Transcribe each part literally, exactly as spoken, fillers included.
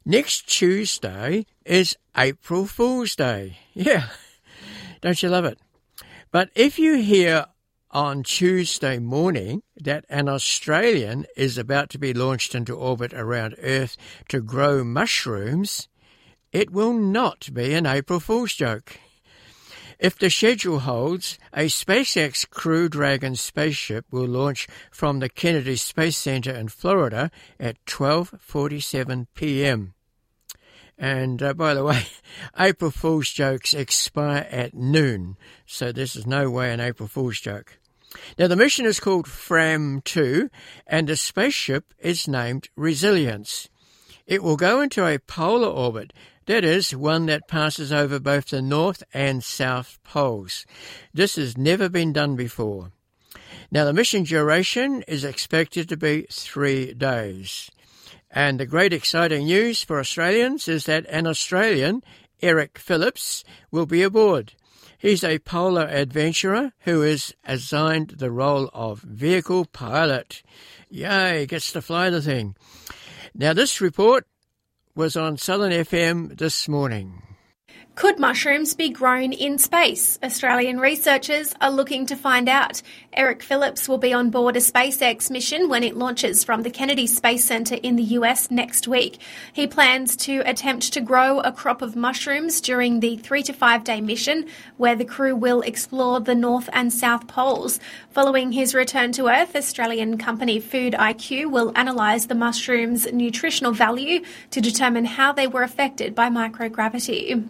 Next Tuesday is April Fool's Day. Yeah, don't you love it? But if you hear on Tuesday morning that an Australian is about to be launched into orbit around Earth to grow mushrooms, it will not be an April Fool's joke. If the schedule holds, a SpaceX Crew Dragon spaceship will launch from the Kennedy Space Center in Florida at twelve forty-seven p.m. And uh, by the way, April Fool's jokes expire at noon, so this is no way an April Fool's joke. Now, the mission is called Fram two, and the spaceship is named Resilience. It will go into a polar orbit, that is, one that passes over both the North and South Poles. This has never been done before. Now, the mission duration is expected to be three days. And the great exciting news for Australians is that an Australian, Eric Phillips, will be aboard. He's a polar adventurer who is assigned the role of vehicle pilot. Yay, gets to fly the thing. Now, this report was on Southern F M this morning. Could mushrooms be grown in space? Australian researchers are looking to find out. Eric Phillips will be on board a SpaceX mission when it launches from the Kennedy Space Center in the U S next week. He plans to attempt to grow a crop of mushrooms during the three to five day mission, where the crew will explore the North and South Poles. Following his return to Earth, Australian company Food I Q will analyse the mushrooms' nutritional value to determine how they were affected by microgravity.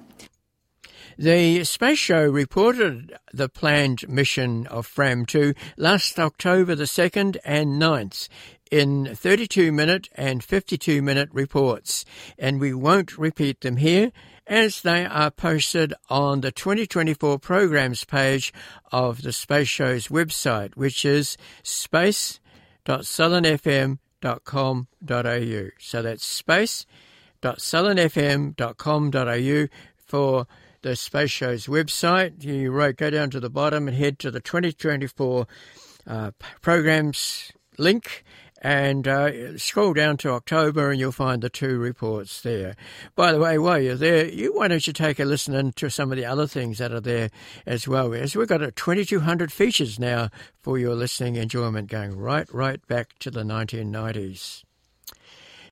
The Space Show reported the planned mission of Fram two last October the second and ninth in thirty-two minute and fifty-two minute reports, and we won't repeat them here as they are posted on the twenty twenty-four programs page of the Space Show's website, which is space dot southern f m dot com dot a u. So that's space dot southern f m dot com dot a u for the Space Show's website. You right, go down to the bottom and head to the twenty twenty-four uh, programs link and uh, scroll down to October and you'll find the two reports there. By the way, while you're there, you, why don't you take a listen into some of the other things that are there as well. As we've got a twenty-two hundred features now for your listening enjoyment, going right, right back to the nineteen nineties.